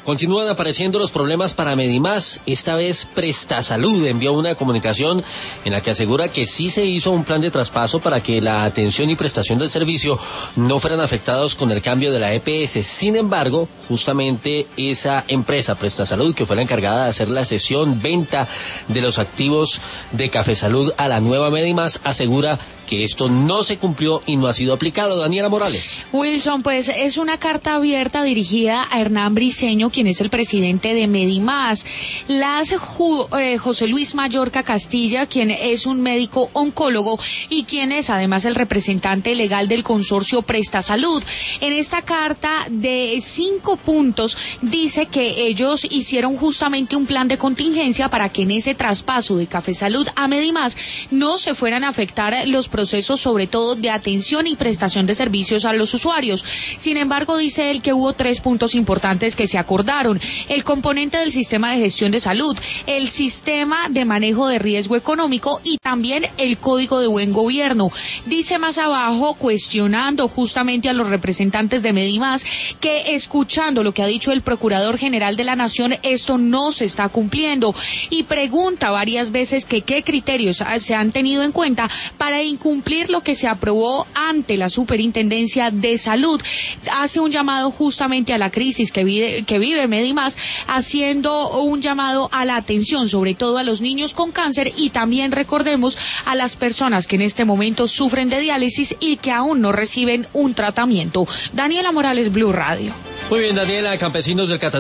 Continúan apareciendo los problemas para Medimás. Esta vez Prestasalud envió una comunicación en la que asegura que sí se hizo un plan de traspaso para que la atención y prestación del servicio no fueran afectados con el cambio de la EPS. Sin embargo, justamente esa empresa Prestasalud, que fue la encargada de hacer la cesión venta de los activos de Cafesalud a la nueva Medimás, asegura que esto no se cumplió y no ha sido aplicado. Daniela Morales. Wilson, pues es una carta abierta dirigida a Hernán Briceño, quien es el presidente de Medimás. La hace José Luis Mallorca Castilla, quien es un médico oncólogo y quien es además el representante legal del consorcio Prestasalud. En esta carta de 5 puntos dice que ellos hicieron justamente un plan de contingencia para que en ese traspaso de Cafesalud a Medimás no se fueran a afectar los procesos, sobre todo de atención y prestación de servicios a los usuarios. Sin embargo, dice él que hubo 3 puntos importantes que se acordaron: el componente del sistema de gestión de salud, el sistema de manejo de riesgo económico y también el código de buen gobierno. Dice más abajo, cuestionando justamente a los representantes de Medimás, que escuchando lo que ha dicho el Procurador General de la Nación, esto no se está cumpliendo, y pregunta varias veces que qué criterios se han tenido en cuenta para incumplir lo que se aprobó ante la Superintendencia de Salud. Hace un llamado justamente a la crisis que vive Medimás, haciendo un llamado a la atención, sobre todo a los niños con cáncer, y también recordemos a las personas que en este momento sufren de diálisis y que aún no reciben un tratamiento. Daniela Morales, Blue Radio. Muy bien, Daniela. Campesinos del